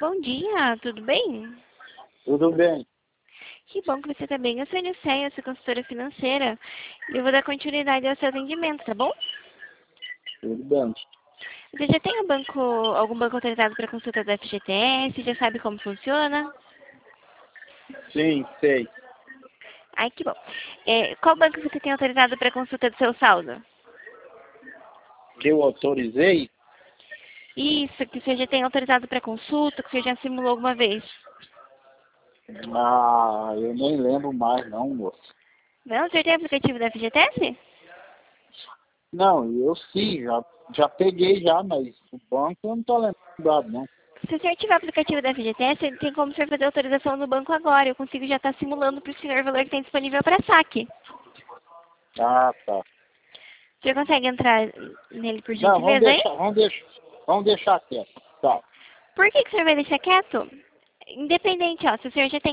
Bom dia, tudo bem? Tudo bem. Que bom que você está bem. Eu sou a Nicéia, sou consultora financeira, e eu vou dar continuidade ao seu atendimento, tá bom? Tudo bem. Você já tem algum banco autorizado para consulta da FGTS? Já sabe como funciona? Sim, sei. Ai, que bom. Qual banco você tem autorizado para consulta do seu saldo? Que eu autorizei? Isso, que você já tem autorizado para consulta, que você já simulou alguma vez. Ah, eu nem lembro mais não, moço. Não? Você tem aplicativo da FGTS? Não, eu sim, já peguei já, mas o banco eu não tô lembrado não. Se o senhor tiver o aplicativo da FGTS, tem como o senhor fazer autorização no banco agora. Eu consigo já estar simulando para o senhor o valor que tem disponível para saque. Ah, tá. O senhor consegue entrar nele por Não, gentileza, hein? vamos deixar quieto. Tá. Por que o senhor vai deixar quieto? Independente, ó, se o senhor já tem